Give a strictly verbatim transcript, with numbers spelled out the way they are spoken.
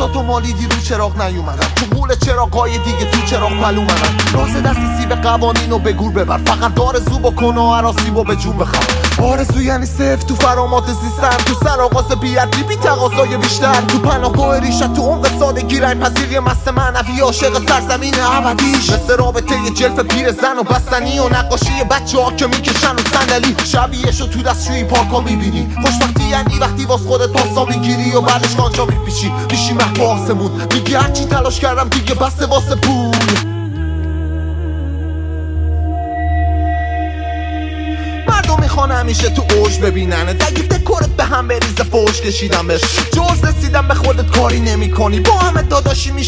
بساطو مالیدی رو چراغ نیومدن، تو قول چراغای دیگه تو چراغ پلو منن. راز دست سیب قوانینو به گور ببر، فقط آرزو بکن و عراسی به جون بخوام. آرزو یعنی صفر تو فرامات زیستن، تو سرآغاز بی‌ادبی بی تقاضای بیشتر، تو پناهگاه ریشت تو عمق سادگی رنگ پذیری مست معنوی عاشق سرزمین ابدیش، مثل رابطه جلف پیر زن و بستنی و نقاشی بچه ها که میکشن و صندلی. شبیهشو تو دستشویی پارکا میبینی، خوشبختی یعنی وقتی واس خودت پاسا میگیری و بعدش کانجا میپیچی، میشی محو آسمون، میگی هرچی تلاش کردم دیگه بسته واسه پول. میخوان همیشه تو اوج ببیننه، اگه دکورت به هم بریزه فوش کشیدم بهش، جز رسیدم به خودت کاری نمی کنی، با همه داداشی میشه